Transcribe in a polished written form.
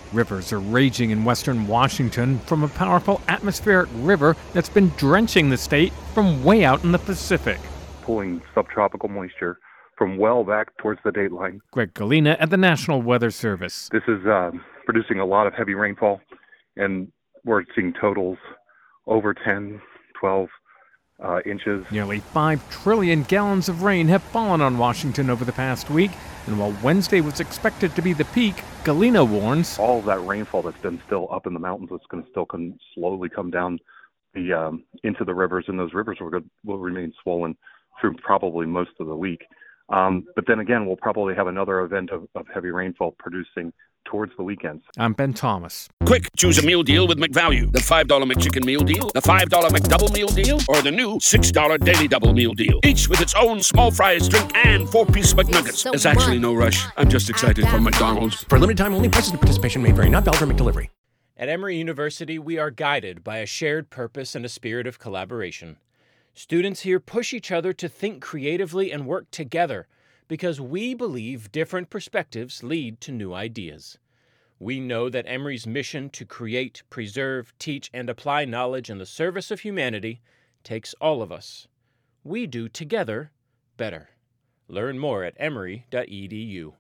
Rivers are raging in western Washington from a powerful atmospheric river that's been drenching the state from way out in the Pacific. Pulling subtropical moisture from well back towards the dateline. Greg Galina at the National Weather Service. This is producing a lot of heavy rainfall, and we're seeing totals over 10, 12 inches. Nearly 5 trillion gallons of rain have fallen on Washington over the past week, and while Wednesday was expected to be the peak, Galina warns all of that rainfall that's been still up in the mountains is going to still slowly come down into the rivers, and those rivers will remain swollen through probably most of the week. But then again, we'll probably have another event of heavy rainfall producing towards the weekends. I'm Ben Thomas. Quick, choose a meal deal with McValue. The $5 McChicken meal deal, the $5 McDouble meal deal, or the new $6 Daily Double meal deal. Each with its own small fries, drink, and 4-piece McNuggets. There's actually no rush. I'm just excited for McDonald's. For a limited time only, prices and participation may vary. Not valid for McDelivery. At Emory University, we are guided by a shared purpose and a spirit of collaboration. Students here push each other to think creatively and work together, because we believe different perspectives lead to new ideas. We know that Emory's mission to create, preserve, teach, and apply knowledge in the service of humanity takes all of us. We do together better. Learn more at emory.edu.